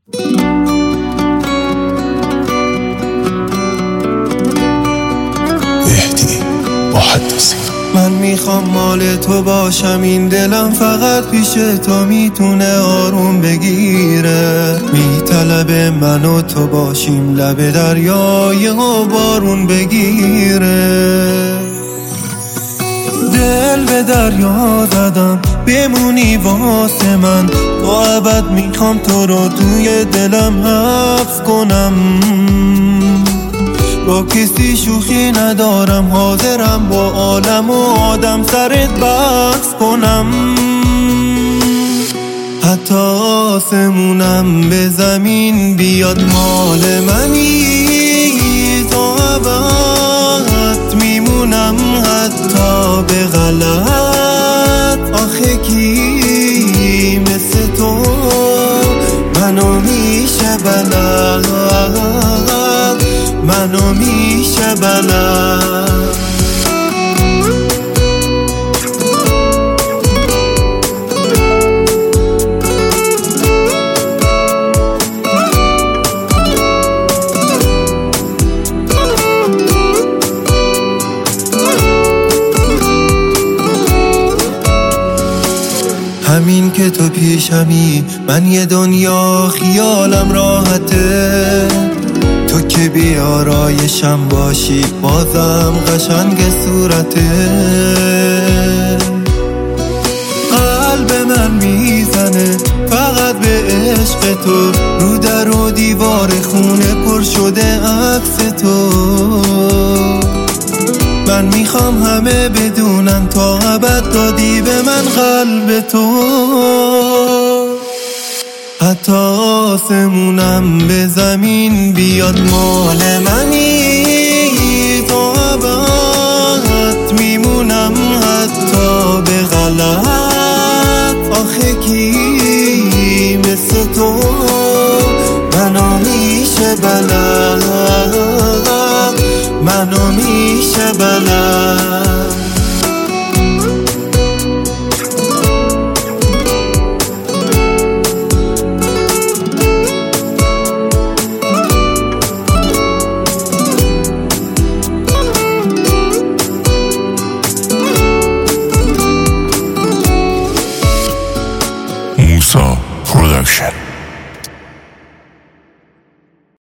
من میخوام مال تو باشم، این دلم فقط پیش تو میتونه آروم بگیره. میطلبه من و تو باشیم، لب دریای و بارون بگیره. دل به دریا زدم بمونی واسه من، تا ابد میخوام تو رو توی دلم حبس کنم. با کسی شوخی ندارم، حاضرم با عالم و آدم سرت بحث کنم. حتی آسمونم به زمین بیاد مال منی، تا ابد میمونم حتی به غلط. آخه کی مثل تو منو میشه بلد، منو میشه بلد. همین که تو پیشمی، من یه دنیا خیالم راحته. تو که بیارایشم باشی بازم قشنگ صورته. قلب من میزنه فقط به عشق تو، رو در و دیوار خونه پر شده عکس تو. من میخوام همه بدونن تا ابد دادی به من قلب تو. حتی آسمونم به زمین بیاد مال منی، تا ابد میمونم حتی به غلط. آخه کی مثل تو منو میشه بلد، منو میشه بلد.